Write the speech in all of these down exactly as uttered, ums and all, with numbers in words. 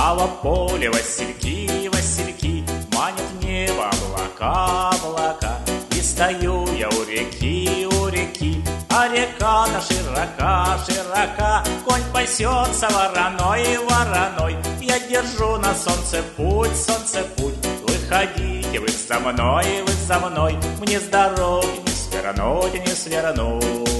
А во поле васильки, васильки, манят в небо облака, облака. И стою я у реки, у реки, а река-то широка, широка. Конь пасется вороной, вороной. Я держу на солнце путь, солнце путь. Выходите вы за мной, вы за мной. Мне с дороги не свернуть, не свернуть.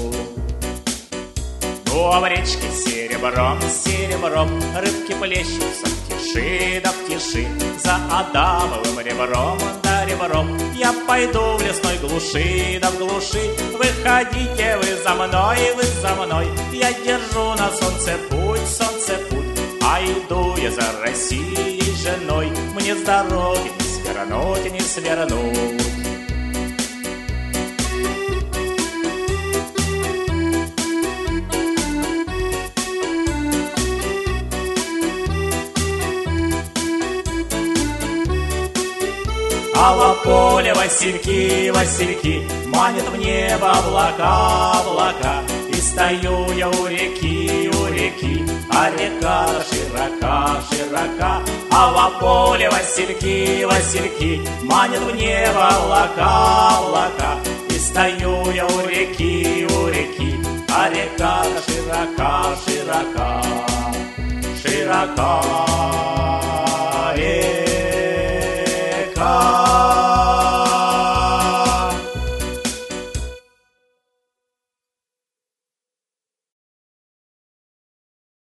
Ну а в речке серебром, серебром рыбки плещутся в тиши, да в тиши. За Адамовым ребром, да ребром я пойду в лесной глуши, да в глуши. Выходите вы за мной, вы за мной. Я держу на солнце путь, солнце путь. А иду я за Россией женой. Мне с дороги не свернуть, не свернуть. А во поле васильки, васильки, манят в небо облака, облака. И стою я у реки, у реки, а река широка, широка. А во поле васильки, васильки, манят в небо облака, облака. И стою я у реки, у реки, а река широка, широка, широка.